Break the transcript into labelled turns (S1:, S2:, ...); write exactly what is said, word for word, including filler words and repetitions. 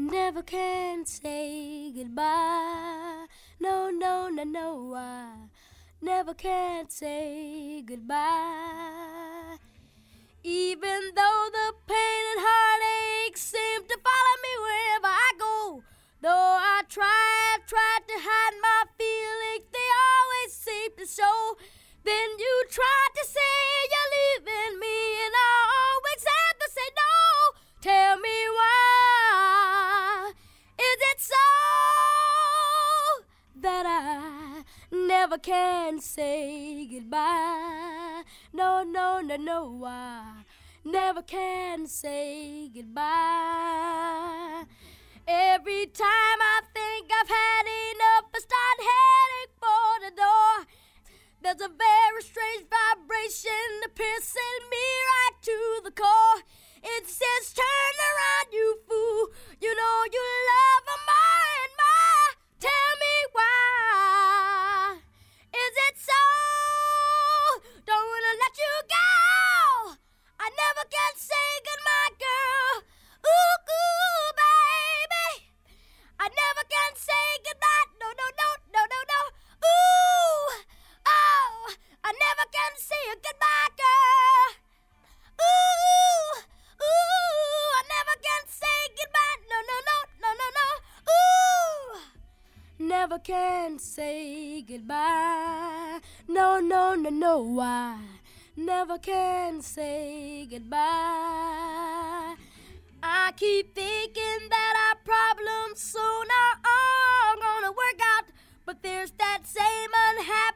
S1: never can say goodbye. No, no, no, no, I never can say goodbye. Even though the pain and heartache seem to follow me wherever I go, though I try, I've tried to hide my feelings, they always seem to show. Then you try to say you're leaving me, and I always have to say no. Tell me why is it so that I never can say goodbye? No, no, no, no, I never can say goodbye. Every time I think I've had enough, I start heading for the door. There's a very strange vibration piercing me right to the core. It says, turn around, you fool. You know you love her more and more. Tell me why is it so? Don't wanna let you go. I never can say goodbye, girl. Ooh, ooh, baby. I never can say goodbye. No, no, no, no, no, no. Ooh, oh, I never can say a goodbye, girl. Ooh, ooh, I never can say goodbye. No, no, no, no, no, no. Ooh, never can say goodbye. No, no, no, no, I never can say goodbye. I keep thinking that our problems soon are all gonna work out, but there's that same unhappy